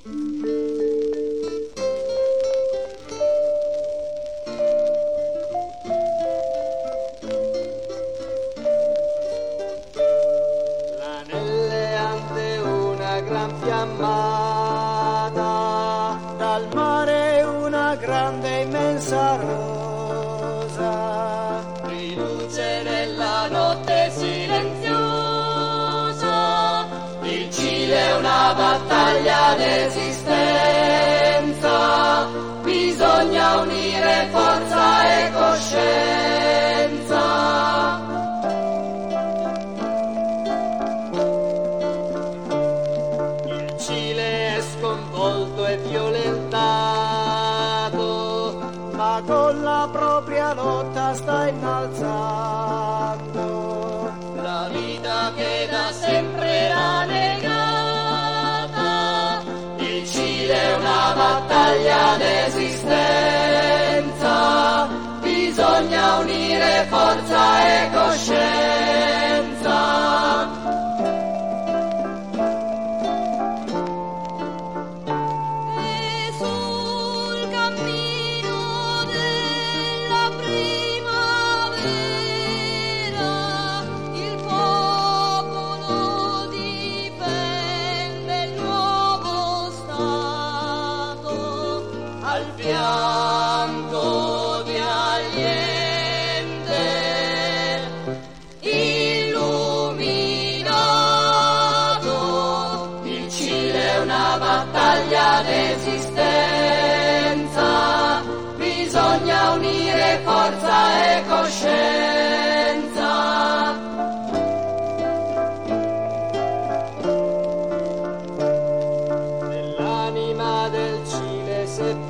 L'anelle ante una gran fiammata, dal mare una grande immensa rosa, di luce nella notte silenziosa. Il Cile è una battaglia d'esistenza, bisogna unire forza e coscienza. Il Cile è sconvolto e violentato, ma con la propria lotta sta innalzando la vita che da sempre era negata. Il Cile è una battaglia d'esistenza, bisogna unire forza e coscienza. Al fianco di Allende, illuminato, il Cile è una battaglia d'esistenza, bisogna unire forza e coscienza. Nell'anima del Cile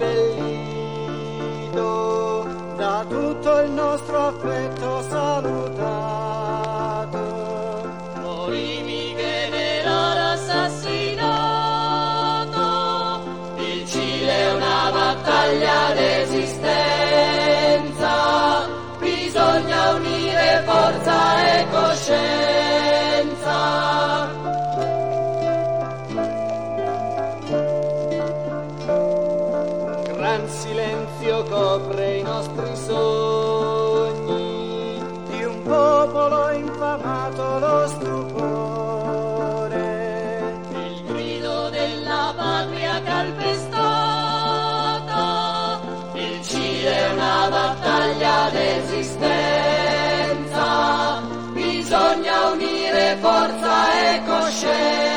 seppellito, da tutto il nostro affetto salutato, morì Miguel generale assassinato. Il Cile è una battaglia d'esistenza, bisogna unire forza e coscienza. Gran silenzio copre i nostri sogni, di un popolo infamato lo stupore, il grido della patria calpestata. Il Cile è una battaglia d'esistenza, bisogna unire forza e coscienza.